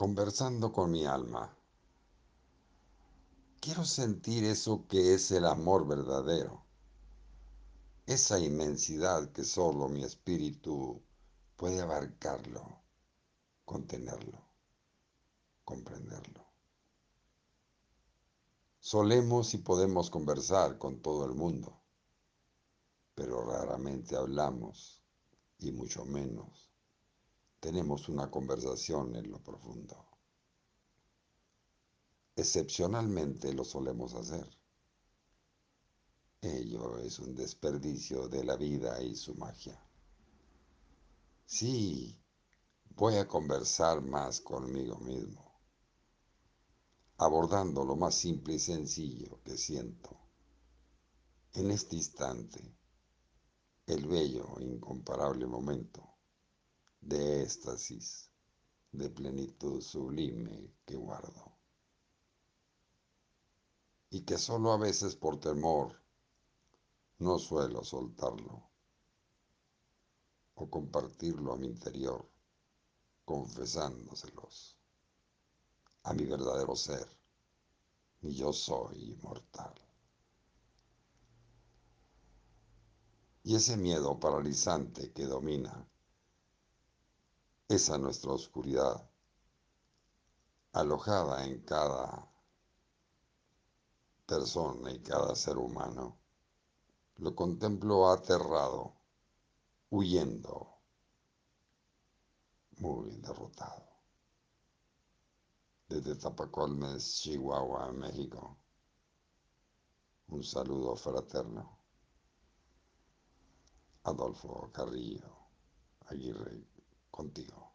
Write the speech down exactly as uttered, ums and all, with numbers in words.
Conversando con mi alma, quiero sentir eso que es el amor verdadero, esa inmensidad que solo mi espíritu puede abarcarlo, contenerlo, comprenderlo. Solemos y podemos conversar con todo el mundo, pero raramente hablamos y mucho menos tenemos una conversación en lo profundo. Excepcionalmente lo solemos hacer. Ello es un desperdicio de la vida y su magia. Sí, voy a conversar más conmigo mismo, abordando lo más simple y sencillo que siento. En este instante, el bello e incomparable momento de éxtasis, de plenitud sublime que guardo. Y que solo a veces por temor no suelo soltarlo o compartirlo a mi interior, confesándoselos a mi verdadero ser, ni yo soy inmortal. Y ese miedo paralizante que domina esa nuestra oscuridad, alojada en cada persona y cada ser humano, lo contemplo aterrado, huyendo, muy derrotado. Desde Tapacolmes, Chihuahua, México, un saludo fraterno. Adolfo Carrillo Aguirre, contigo.